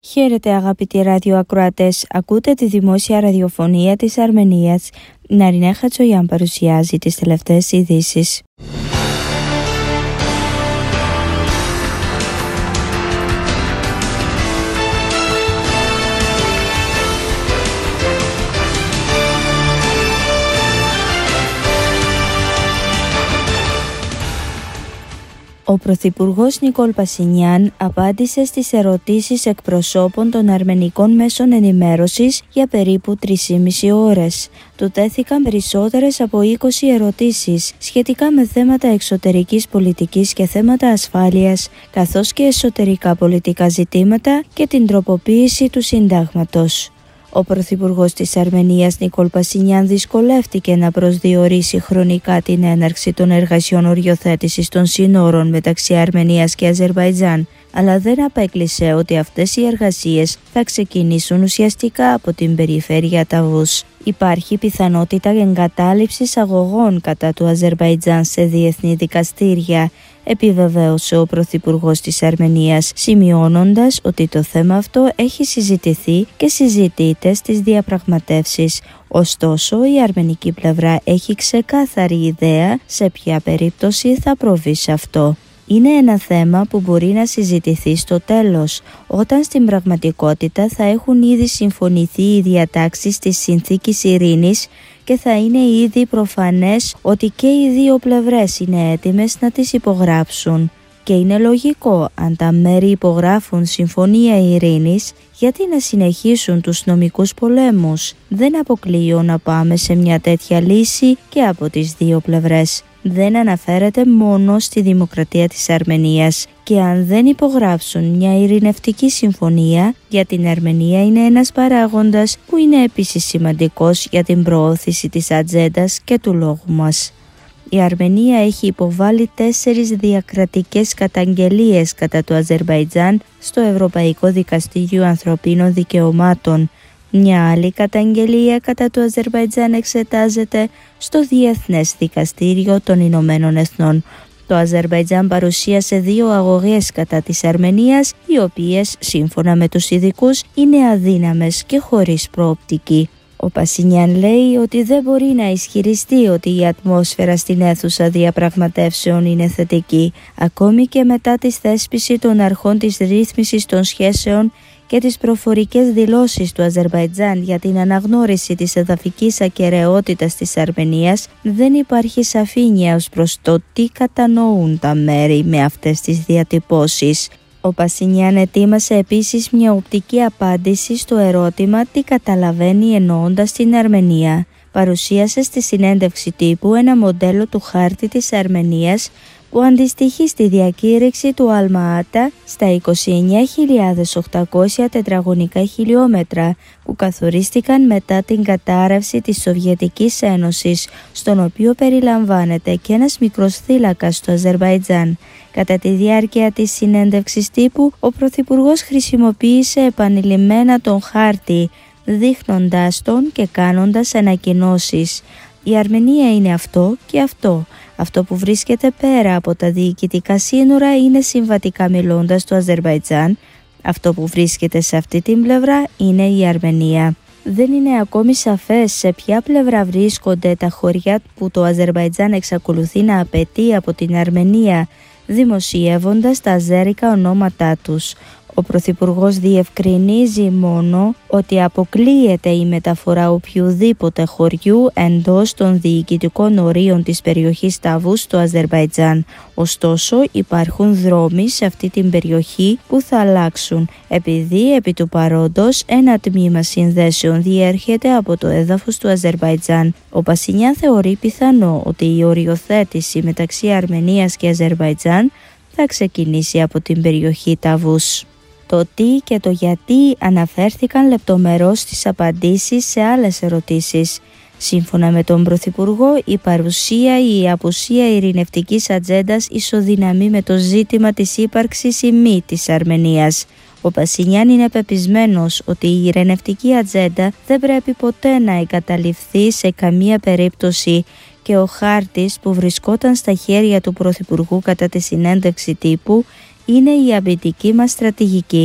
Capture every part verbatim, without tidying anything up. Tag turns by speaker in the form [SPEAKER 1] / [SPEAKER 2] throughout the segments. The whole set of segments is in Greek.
[SPEAKER 1] Χαίρετε αγαπητοί ραδιοακροατές, ακούτε τη δημόσια ραδιοφωνία της Αρμενίας. Ναρινέ Χατσογιάν παρουσιάζει τις τελευταίες ειδήσεις. Ο Πρωθυπουργός Νικόλ Πασινιάν απάντησε στις ερωτήσεις εκπροσώπων των αρμενικών μέσων ενημέρωσης για περίπου τρεις και μισή ώρες. Του τέθηκαν περισσότερες από είκοσι ερωτήσεις σχετικά με θέματα εξωτερικής πολιτικής και θέματα ασφάλειας, καθώς και εσωτερικά πολιτικά ζητήματα και την τροποποίηση του συντάγματος. Ο Πρωθυπουργός της Αρμενίας Νικόλ Πασινιάν δυσκολεύτηκε να προσδιορίσει χρονικά την έναρξη των εργασιών οριοθέτησης των σύνορων μεταξύ Αρμενίας και Αζερβαϊτζάν, αλλά δεν απέκλεισε ότι αυτές οι εργασίες θα ξεκινήσουν ουσιαστικά από την περιφέρεια Ταβούς. Υπάρχει πιθανότητα εγκατάλειψης αγωγών κατά του Αζερβαϊτζάν σε διεθνή δικαστήρια, επιβεβαίωσε ο Πρωθυπουργός της Αρμενίας, σημειώνοντας ότι το θέμα αυτό έχει συζητηθεί και συζητείται στις διαπραγματεύσεις. Ωστόσο, η αρμενική πλευρά έχει ξεκάθαρη ιδέα σε ποια περίπτωση θα προβεί σε αυτό. Είναι ένα θέμα που μπορεί να συζητηθεί στο τέλος, όταν στην πραγματικότητα θα έχουν ήδη συμφωνηθεί οι διατάξεις της Συνθήκης Ειρήνης και θα είναι ήδη προφανές ότι και οι δύο πλευρές είναι έτοιμες να τις υπογράψουν. Και είναι λογικό, αν τα μέρη υπογράφουν συμφωνία ειρήνης, γιατί να συνεχίσουν τους νομικούς πολέμους. Δεν αποκλείω να πάμε σε μια τέτοια λύση και από τις δύο πλευρές. Δεν αναφέρεται μόνο στη δημοκρατία της Αρμενίας, και αν δεν υπογράψουν μια ειρηνευτική συμφωνία, για την Αρμενία είναι ένας παράγοντας που είναι επίσης σημαντικός για την προώθηση της ατζέντας και του λόγου μας. Η Αρμενία έχει υποβάλει τέσσερις διακρατικές καταγγελίες κατά του Αζερβαϊτζάν στο Ευρωπαϊκό Δικαστήριο Ανθρωπίνων Δικαιωμάτων. Μια άλλη καταγγελία κατά του Αζερβαϊτζάν εξετάζεται στο Διεθνές Δικαστήριο των Ηνωμένων Εθνών. Το Αζερβαϊτζάν παρουσίασε δύο αγωγές κατά της Αρμενίας, οι οποίες, σύμφωνα με τους ειδικούς, είναι αδύναμες και χωρίς προοπτική. Ο Πασινιάν λέει ότι δεν μπορεί να ισχυριστεί ότι η ατμόσφαιρα στην αίθουσα διαπραγματεύσεων είναι θετική, ακόμη και μετά τη θέσπιση των αρχών της ρύθμισης των σχέσεων και τις προφορικές δηλώσεις του Αζερβαϊτζάν για την αναγνώριση της εδαφικής ακεραιότητας της Αρμενίας, δεν υπάρχει σαφήνεια ως προς το τι κατανοούν τα μέρη με αυτές τις διατυπώσεις. Ο Πασινιάν ετοίμασε επίσης μια οπτική απάντηση στο ερώτημα τι καταλαβαίνει εννοώντας την Αρμενία. Παρουσίασε στη συνέντευξη τύπου ένα μοντέλο του χάρτη της Αρμενίας που αντιστοιχεί στη διακήρυξη του Αλμα-Άτα στα είκοσι εννέα χιλιάδες οκτακόσια τετραγωνικά χιλιόμετρα που καθορίστηκαν μετά την κατάρρευση της Σοβιετικής Ένωσης, στον οποίο περιλαμβάνεται και ένας μικρός θύλακας στο Αζερβαϊτζάν. Κατά τη διάρκεια της συνέντευξης τύπου, ο Πρωθυπουργός χρησιμοποίησε επανειλημμένα τον χάρτη, δείχνοντάς τον και κάνοντας ανακοινώσεις. Η Αρμενία είναι αυτό και αυτό. Αυτό που βρίσκεται πέρα από τα διοικητικά σύνορα είναι, συμβατικά μιλώντας, το Αζερβαϊτζάν. Αυτό που βρίσκεται σε αυτή την πλευρά είναι η Αρμενία. Δεν είναι ακόμη σαφές σε ποια πλευρά βρίσκονται τα χωριά που το Αζερβαϊτζάν εξακολουθεί να απαιτεί από την Αρμενία, δημοσιεύοντας τα αζέρικα ονόματά τους. Ο Πρωθυπουργός διευκρινίζει μόνο ότι αποκλείεται η μεταφορά οποιοδήποτε χωριού εντός των διοικητικών ορίων της περιοχής Ταβούς στο Αζερβαϊτζάν. Ωστόσο, υπάρχουν δρόμοι σε αυτή την περιοχή που θα αλλάξουν, επειδή επί του παρόντος ένα τμήμα συνδέσεων διέρχεται από το έδαφος του Αζερβαϊτζάν. Ο Πασινιάν θεωρεί πιθανό ότι η οριοθέτηση μεταξύ Αρμενίας και Αζερβαϊτζάν θα ξεκινήσει από την περιοχή Ταβούς. Το τι και το γιατί αναφέρθηκαν λεπτομερώς στις απαντήσεις σε άλλες ερωτήσεις. Σύμφωνα με τον Πρωθυπουργό, η παρουσία ή η απουσία ειρηνευτικής ατζέντας ισοδυναμεί με το ζήτημα της ύπαρξης ή μη της Αρμενίας. Ο Πασινιάν είναι πεπισμένος ότι η ειρηνευτική ατζέντα δεν πρέπει ποτέ να εγκαταλειφθεί σε καμία περίπτωση και ο χάρτης που βρισκόταν στα χέρια του Πρωθυπουργού κατά τη συνέντευξη τύπου είναι η αμυντική μας στρατηγική.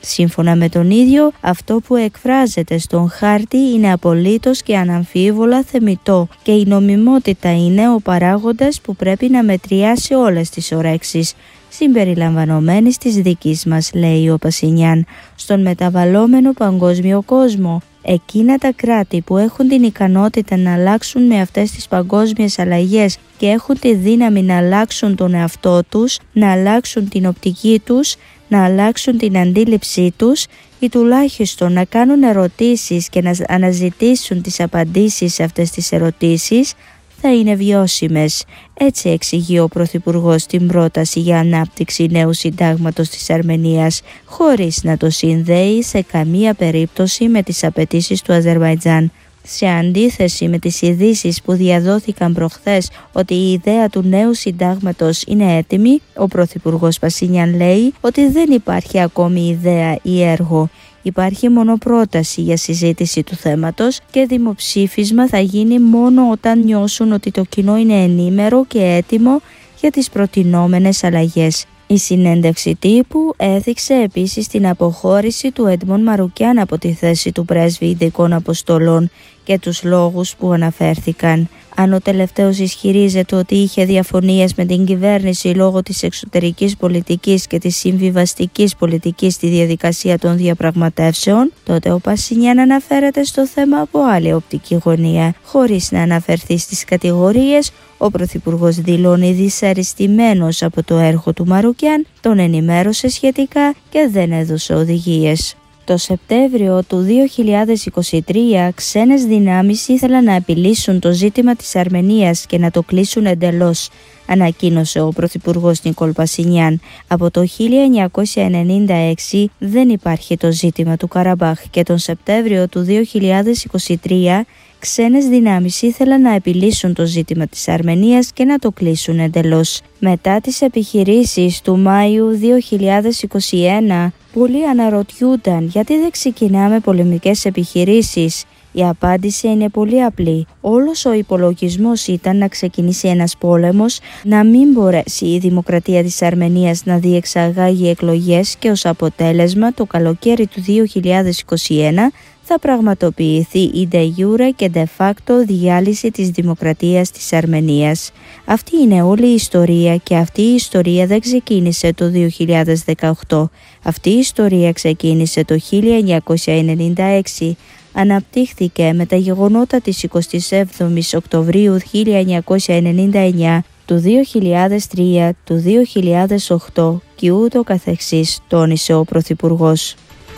[SPEAKER 1] Σύμφωνα με τον ίδιο, αυτό που εκφράζεται στον χάρτη είναι απολύτως και αναμφίβολα θεμιτό και η νομιμότητα είναι ο παράγοντας που πρέπει να μετριάσει όλες τις ορέξεις, συμπεριλαμβανομένης της δικής μας, λέει ο Πασινιάν. Στον μεταβαλλόμενο παγκόσμιο κόσμο, εκείνα τα κράτη που έχουν την ικανότητα να αλλάξουν με αυτές τις παγκόσμιες αλλαγές και έχουν τη δύναμη να αλλάξουν τον εαυτό τους, να αλλάξουν την οπτική τους, να αλλάξουν την αντίληψή τους ή τουλάχιστον να κάνουν ερωτήσεις και να αναζητήσουν τις απαντήσεις σε αυτές τις ερωτήσεις, θα είναι βιώσιμες. Έτσι εξηγεί ο Πρωθυπουργός την πρόταση για ανάπτυξη νέου συντάγματος της Αρμενίας, χωρίς να το συνδέει σε καμία περίπτωση με τις απαιτήσεις του Αζερβαϊτζάν. Σε αντίθεση με τις ειδήσεις που διαδόθηκαν προχθές ότι η ιδέα του νέου συντάγματος είναι έτοιμη, ο Πρωθυπουργός Πασινιάν λέει ότι δεν υπάρχει ακόμη ιδέα ή έργο. Υπάρχει μόνο πρόταση για συζήτηση του θέματος και δημοψήφισμα θα γίνει μόνο όταν νιώσουν ότι το κοινό είναι ενήμερο και έτοιμο για τις προτινόμενες αλλαγές. Η συνέντευξη τύπου έθιξε επίσης την αποχώρηση του Έντμον Μαρουκιάν από τη θέση του πρέσβη ειδικών αποστολών και τους λόγους που αναφέρθηκαν. Αν ο τελευταίος ισχυρίζεται ότι είχε διαφωνίες με την κυβέρνηση λόγω της εξωτερικής πολιτικής και της συμβιβαστικής πολιτικής στη διαδικασία των διαπραγματεύσεων, τότε ο Πασινιάν αναφέρεται στο θέμα από άλλη οπτική γωνία. Χωρίς να αναφερθεί στις κατηγορίες, ο Πρωθυπουργός δηλώνει δυσαρεστημένος από το έργο του Μαρουκιάν, τον ενημέρωσε σχετικά και δεν έδωσε οδηγίες. Το Σεπτέμβριο του δύο χιλιάδες είκοσι τρία, ξένες δυνάμεις ήθελαν να επιλύσουν το ζήτημα της Αρμενίας και να το κλείσουν εντελώς, ανακοίνωσε ο Πρωθυπουργός Νικόλ Πασινιάν. Από το χίλια εννιακόσια ενενήντα έξι δεν υπάρχει το ζήτημα του Καραμπάχ και τον Σεπτέμβριο του δύο χιλιάδες είκοσι τρία ξένες δυνάμεις ήθελαν να επιλύσουν το ζήτημα της Αρμενίας και να το κλείσουν εντελώς. Μετά τις επιχειρήσεις του Μάιου δύο χιλιάδες είκοσι ένα, πολλοί αναρωτιούνταν γιατί δεν ξεκινάμε πολεμικές επιχειρήσεις. Η απάντηση είναι πολύ απλή. Όλος ο υπολογισμός ήταν να ξεκινήσει ένας πόλεμος, να μην μπορέσει η δημοκρατία της Αρμενίας να διεξαγάγει εκλογές και ως αποτέλεσμα το καλοκαίρι του δύο χιλιάδες είκοσι ένα θα πραγματοποιηθεί η de jure και de facto διάλυση της δημοκρατίας της Αρμενίας. Αυτή είναι όλη η ιστορία και αυτή η ιστορία δεν ξεκίνησε το δύο χιλιάδες δεκαοκτώ. Αυτή η ιστορία ξεκίνησε το χίλια εννιακόσια ενενήντα έξι. Αναπτύχθηκε με τα γεγονότα της εικοστής έβδομης Οκτωβρίου χίλια εννιακόσια ενενήντα εννιά, του δύο χιλιάδες τρία, του δύο χιλιάδες οκτώ και ούτω καθεξής, τόνισε ο Πρωθυπουργός.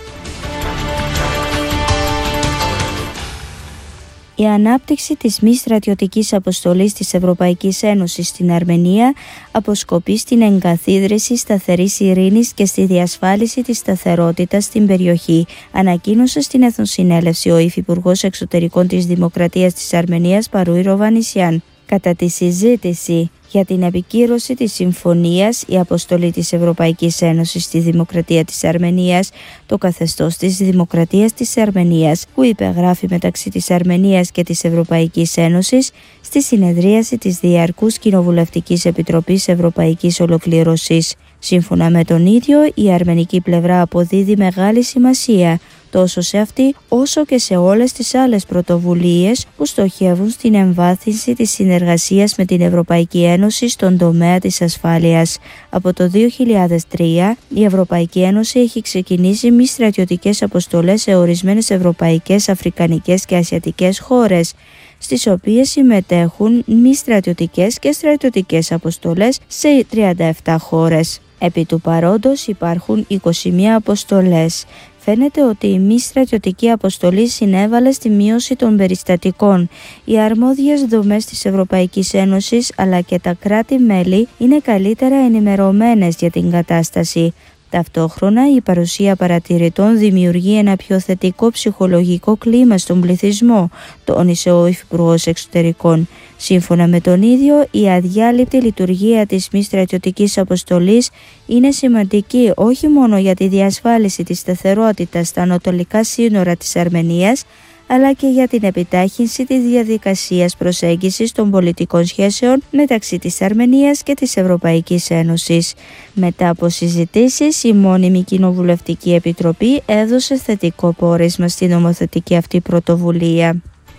[SPEAKER 1] Η ανάπτυξη της μη στρατιωτικής αποστολής της Ευρωπαϊκής Ένωσης στην Αρμενία αποσκοπεί στην εγκαθίδρυση σταθερής ειρήνης και στη διασφάλιση της σταθερότητας στην περιοχή, ανακοίνωσε στην Εθνοσυνέλευση ο Υφυπουργός Εξωτερικών της Δημοκρατίας της Αρμενίας Παρούι Ροβανισιάν. Κατά τη συζήτηση για την επικύρωση της συμφωνίας, η αποστολή της Ευρωπαϊκής Ένωσης στη Δημοκρατία της Αρμενίας, το καθεστώς της Δημοκρατίας της Αρμενίας που υπεγράφει μεταξύ της Αρμενίας και της Ευρωπαϊκής Ένωσης στη συνεδρίαση της Διαρκούς Κοινοβουλευτικής Επιτροπής Ευρωπαϊκής Ολοκλήρωσης. Σύμφωνα με τον ίδιο, η αρμενική πλευρά αποδίδει μεγάλη σημασία τόσο σε αυτή όσο και σε όλες τις άλλες πρωτοβουλίες που στοχεύουν στην εμβάθυνση της συνεργασίας με την Ευρωπαϊκή Ένωση στον τομέα της ασφάλειας. Από το δύο χιλιάδες τρία, η Ευρωπαϊκή Ένωση έχει ξεκινήσει μη στρατιωτικές αποστολές σε ορισμένες ευρωπαϊκές, αφρικανικές και ασιατικές χώρες, στις οποίες συμμετέχουν μη στρατιωτικές και στρατιωτικές αποστολές σε τριάντα επτά χώρες. Επί του παρόντος υπάρχουν είκοσι μία αποστολές. Φαίνεται ότι η μη στρατιωτική αποστολή συνέβαλε στη μείωση των περιστατικών. Οι αρμόδιες δομές της Ευρωπαϊκής Ένωσης αλλά και τα κράτη-μέλη είναι καλύτερα ενημερωμένες για την κατάσταση. Ταυτόχρονα, η παρουσία παρατηρητών δημιουργεί ένα πιο θετικό ψυχολογικό κλίμα στον πληθυσμό, τόνισε ο Υφυπουργός Εξωτερικών. Σύμφωνα με τον ίδιο, η αδιάλειπτη λειτουργία της μη στρατιωτικής αποστολής είναι σημαντική όχι μόνο για τη διασφάλιση της σταθερότητας στα ανατολικά σύνορα της Αρμενίας, αλλά και για την επιτάχυνση της διαδικασίας προσέγγισης των πολιτικών σχέσεων μεταξύ της Αρμενίας και της Ευρωπαϊκής Ένωσης. Μετά από συζητήσεις, η μόνιμη Κοινοβουλευτική Επιτροπή έδωσε θετικό πόρισμα στην νομοθετική αυτή πρωτοβουλία.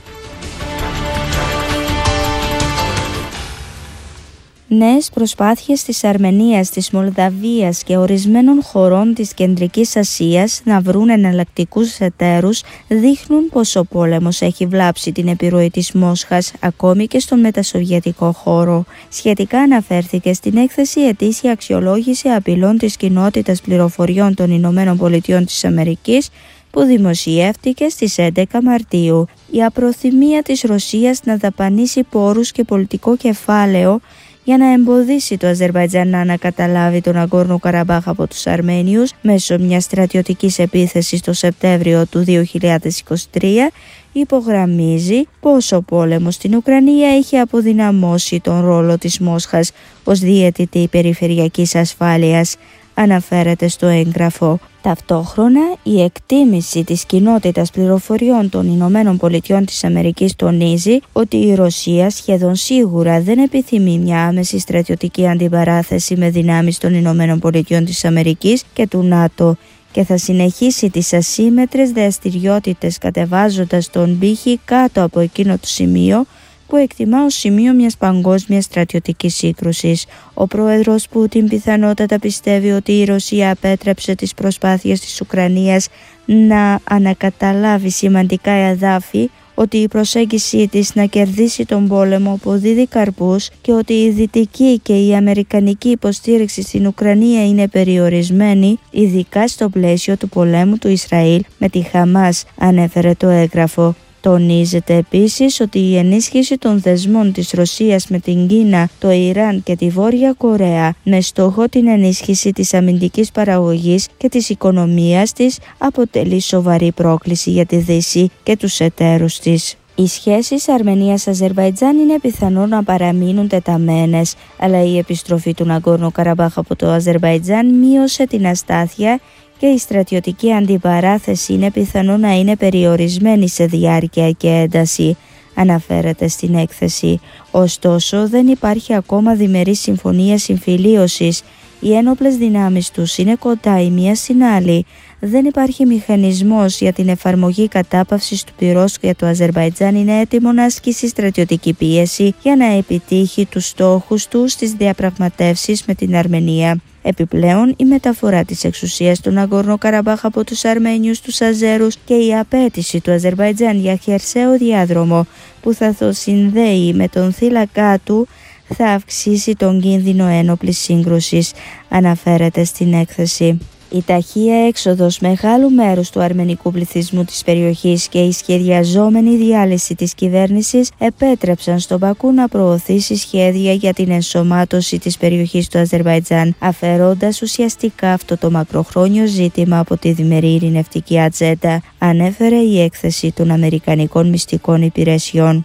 [SPEAKER 1] Νέες προσπάθειες της Αρμενίας, της Μολδαβίας και ορισμένων χωρών της Κεντρικής Ασίας να βρουν εναλλακτικούς εταίρους δείχνουν πως ο πόλεμος έχει βλάψει την επιρροή της Μόσχας ακόμη και στον μετασοβιετικό χώρο. Σχετικά αναφέρθηκε στην έκθεση ετήσια αξιολόγηση απειλών της κοινότητας πληροφοριών των Ηνωμένων Πολιτειών της Αμερικής που δημοσιεύτηκε στις έντεκα Μαρτίου. Η απροθυμία της Ρωσίας να δαπανίσει πόρους και πολιτικό κεφάλαιο για να εμποδίσει το Αζερβαϊτζάν να ανακαταλάβει τον Ναγκόρνο Καραμπάχ από τους Αρμένιους μέσω μιας στρατιωτικής επίθεσης το Σεπτέμβριο του δύο χιλιάδες είκοσι τρία, υπογραμμίζει πως ο πόλεμος στην Ουκρανία έχει αποδυναμώσει τον ρόλο της Μόσχας ως διαιτητή περιφερειακής ασφάλειας, αναφέρεται στο έγγραφο. Ταυτόχρονα, η εκτίμηση της κοινότητας πληροφοριών των Ηνωμένων Πολιτειών της Αμερικής τονίζει ότι η Ρωσία σχεδόν σίγουρα δεν επιθυμεί μια άμεση στρατιωτική αντιπαράθεση με δυνάμεις των Ηνωμένων Πολιτειών της Αμερικής και του ΝΑΤΟ και θα συνεχίσει τις ασύμμετρες δραστηριότητες κατεβάζοντας τον πύχη κάτω από εκείνο το σημείο που εκτιμά ως σημείο μιας παγκόσμιας στρατιωτικής σύγκρουσης. Ο πρόεδρος Πούτιν πιθανότατα πιστεύει ότι η Ρωσία απέτρεψε τις προσπάθειες της Ουκρανίας να ανακαταλάβει σημαντικά εδάφη, ότι η προσέγγιση της να κερδίσει τον πόλεμο αποδίδει καρπούς και ότι η δυτική και η αμερικανική υποστήριξη στην Ουκρανία είναι περιορισμένη, ειδικά στο πλαίσιο του πολέμου του Ισραήλ με τη Χαμάς, ανέφερε το έγγραφο. Τονίζεται επίσης ότι η ενίσχυση των δεσμών της Ρωσίας με την Κίνα, το Ιράν και τη Βόρεια Κορέα με στόχο την ενίσχυση της αμυντικής παραγωγής και της οικονομίας της αποτελεί σοβαρή πρόκληση για τη Δύση και τους εταίρους της. Οι σχέσεις Αρμενίας-Αζερβαϊτζάν είναι πιθανό να παραμείνουν τεταμένες, αλλά η επιστροφή του Ναγκόρνο Καραμπάχ από το Αζερβαϊτζάν μείωσε την αστάθεια και η στρατιωτική αντιπαράθεση είναι πιθανό να είναι περιορισμένη σε διάρκεια και ένταση, αναφέρεται στην έκθεση. Ωστόσο, δεν υπάρχει ακόμα διμερή συμφωνία συμφιλίωσης. Οι ένοπλες δυνάμεις τους είναι κοντά η μία στην άλλη. Δεν υπάρχει μηχανισμός για την εφαρμογή κατάπαυσης του πυρός και το Αζερβαϊτζάν είναι έτοιμο να ασκήσει στρατιωτική πίεση για να επιτύχει τους στόχους του στις διαπραγματεύσεις με την Αρμενία. Επιπλέον, η μεταφορά της εξουσίας του Ναγκόρνο Καραμπάχ από τους Αρμένιους στους Αζέρους και η απέτηση του Αζερβαϊτζάν για χερσαίο διάδρομο που θα το συνδέει με τον θύλακά του θα αυξήσει τον κίνδυνο ένοπλης σύγκρουσης, αναφέρεται στην έκθεση. Η ταχεία έξοδος μεγάλου μέρους του αρμενικού πληθυσμού της περιοχής και η σχεδιαζόμενη διάλυση της κυβέρνησης επέτρεψαν στον Μπακού να προωθήσει σχέδια για την ενσωμάτωση της περιοχής του Αζερβαϊτζάν, αφαιρώντας ουσιαστικά αυτό το μακροχρόνιο ζήτημα από τη διμερή ειρηνευτική ατζέντα, ανέφερε η έκθεση των Αμερικανικών Μυστικών Υπηρεσιών.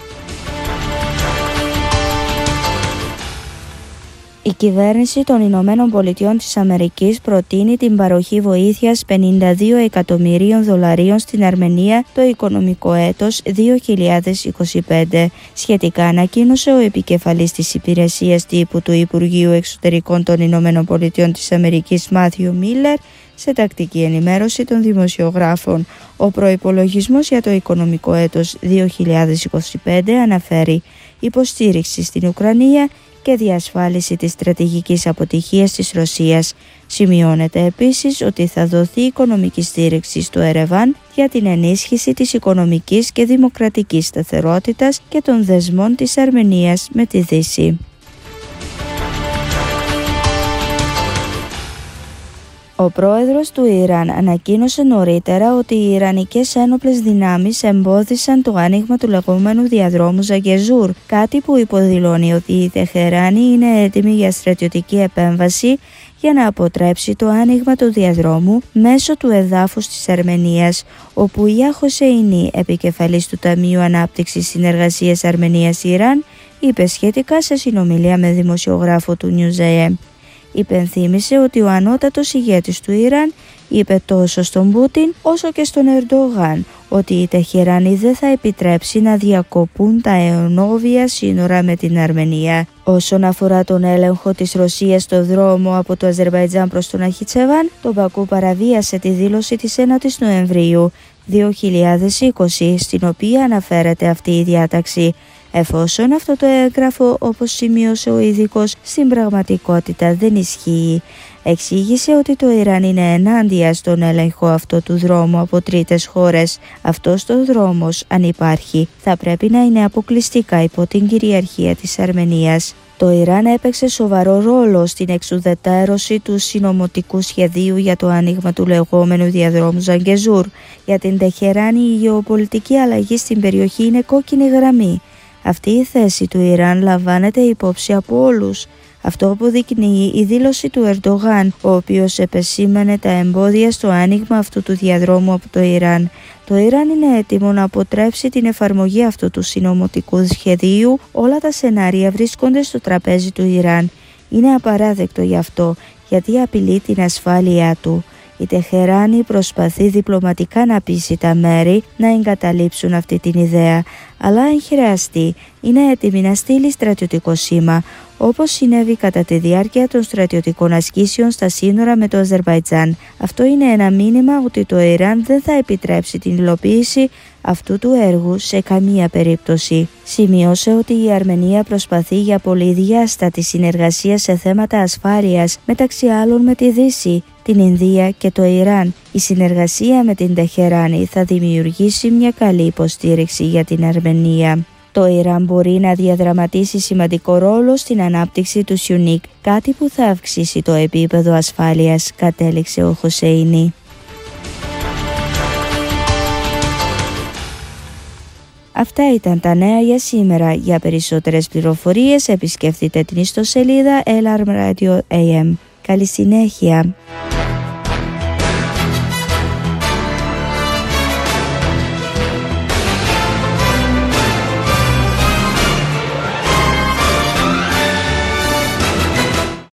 [SPEAKER 1] Η κυβέρνηση των Ηνωμένων Πολιτειών της Αμερικής προτείνει την παροχή βοήθειας πενήντα δύο εκατομμυρίων δολαρίων στην Αρμενία το οικονομικό έτος δύο χιλιάδες είκοσι πέντε. Σχετικά ανακοίνωσε ο επικεφαλής της υπηρεσίας τύπου του Υπουργείου Εξωτερικών των Ηνωμένων Πολιτειών της Αμερικής Μάθιου Μίλλερ σε τακτική ενημέρωση των δημοσιογράφων. Ο προϋπολογισμός για το οικονομικό έτος δύο χιλιάδες είκοσι πέντε αναφέρει υποστήριξη στην Ουκρανία και διασφάλιση της στρατηγικής αποτυχίας της Ρωσίας. Σημειώνεται επίσης ότι θα δοθεί οικονομική στήριξη στο Ερεβάν για την ενίσχυση της οικονομικής και δημοκρατικής σταθερότητας και των δεσμών της Αρμενίας με τη Δύση. Ο πρόεδρος του Ιράν ανακοίνωσε νωρίτερα ότι οι Ιρανικές ένοπλες δυνάμεις εμπόδισαν το άνοιγμα του λεγόμενου διαδρόμου Ζαγκεζούρ, κάτι που υποδηλώνει ότι η Τεχεράνη είναι έτοιμη για στρατιωτική επέμβαση για να αποτρέψει το άνοιγμα του διαδρόμου μέσω του εδάφους της Αρμενίας, όπου η Χοσεϊνή, επικεφαλής του Ταμείου Ανάπτυξης Συνεργασίας Αρμενίας-Ιράν, είπε σχετικά σε συνομιλία με δημοσιογράφο του Νιουζεέ. Υπενθύμησε ότι ο ανώτατος ηγέτης του Ιράν είπε τόσο στον Πούτιν όσο και στον Ερντογάν ότι η Τεχεράνη δεν θα επιτρέψει να διακοπούν τα αιωνόβια σύνορα με την Αρμενία. Όσον αφορά τον έλεγχο της Ρωσίας στο δρόμο από το Αζερβαϊτζάν προς τον Ναχιτσεβάν, το Μπακού παραβίασε τη δήλωση της ένατης Νοεμβρίου δύο χιλιάδες είκοσι, στην οποία αναφέρεται αυτή η διάταξη, εφόσον αυτό το έγγραφο, όπως σημείωσε ο ειδικός, στην πραγματικότητα δεν ισχύει. Εξήγησε ότι το Ιράν είναι ενάντια στον έλεγχο αυτό του δρόμου από τρίτες χώρες. Αυτός το δρόμος, αν υπάρχει, θα πρέπει να είναι αποκλειστικά υπό την κυριαρχία της Αρμενίας. Το Ιράν έπαιξε σοβαρό ρόλο στην εξουδετερώση του συνωμοτικού σχεδίου για το άνοιγμα του λεγόμενου διαδρόμου Ζαγκεζούρ. Για την Τεχεράνη, η γεωπολιτική αλλαγή στην περιοχή είναι κόκκινη γραμμή. Αυτή η θέση του Ιράν λαμβάνεται υπόψη από όλους. Αυτό αποδεικνύει η δήλωση του Ερντογάν, ο οποίος επεσήμανε τα εμπόδια στο άνοιγμα αυτού του διαδρόμου από το Ιράν. Το Ιράν είναι έτοιμο να αποτρέψει την εφαρμογή αυτού του συνωμοτικού σχεδίου. Όλα τα σενάρια βρίσκονται στο τραπέζι του Ιράν. Είναι απαράδεκτο γι' αυτό, γιατί απειλεί την ασφάλειά του. Η Τεχεράνη προσπαθεί διπλωματικά να πείσει τα μέρη να εγκαταλείψουν αυτή την ιδέα, αλλά αν χρειαστεί είναι έτοιμη να στείλει στρατιωτικό σήμα, όπως συνέβη κατά τη διάρκεια των στρατιωτικών ασκήσεων στα σύνορα με το Αζερβαϊτζάν. Αυτό είναι ένα μήνυμα ότι το Ιράν δεν θα επιτρέψει την υλοποίηση αυτού του έργου σε καμία περίπτωση. Σημείωσε ότι η Αρμενία προσπαθεί για πολυδιάστατη συνεργασία σε θέματα ασφάλειας, μεταξύ άλλων με τη Δύση, την Ινδία και το Ιράν. Η συνεργασία με την Τεχεράνη θα δημιουργήσει μια καλή υποστήριξη για την Αρμενία. Το Ιράν μπορεί να διαδραματίσει σημαντικό ρόλο στην ανάπτυξη του Σιουνίκ, κάτι που θα αυξήσει το επίπεδο ασφάλειας, κατέληξε ο Χοσέινι. Αυτά ήταν τα νέα για σήμερα. Για περισσότερες πληροφορίες επισκεφτείτε την ιστοσελίδα L R Radio A M. Καλή συνέχεια!